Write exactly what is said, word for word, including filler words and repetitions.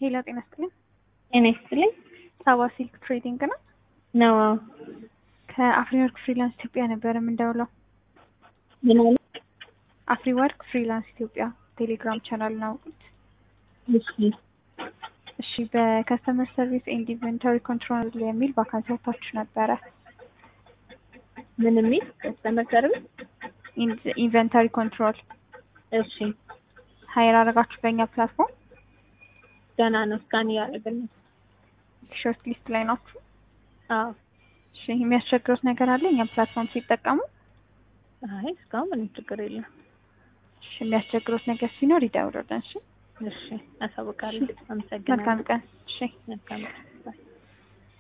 ሄሎ ጤና ይስጥልኝ። ጤና ይስጥልኝ። ሳባ ሲልክ ትሬዲንግ ነው። ነው ከአፍሪወርክ ፍሪላንስ ኢትዮጵያ ነበር የምንደውለው። ምን አለ? አፍሪወርክ ፍሪላንስ ኢትዮጵያ ቴሌግራም ቻናል ነው። እሺ እሺ በከስተመር ሰርቪስ ኤንድ ኢንቨንቶሪ ኮንትሮል የሚል ቫካንሲ ወጥታችሁ ነበረ። ምን የሚል ከስተመር ሰርቪስ ኢንቨንቶሪ ኮንትሮል። እሺ ሀይር አደረጋችሁ በእኛ ፕላትፎርም? ገና ነው ስካን እያደረግን ነው። ሾርት ሊስት ላይ ናችሁ? አዎ። እሺ የሚያስቸግሩት ነገር አለ እኛ ፕላትፎርም ሲጠቀሙ? አይ እስካሁን ምንም ችግር የለም። እሺ የሚያስቸግሩት ነገር ሲኖር ይደውሉልን። እሺ እሺ አሳውቃለሁ። አመሰግናለሁ። መልካም ቀን። እሺ መልካም ቀን።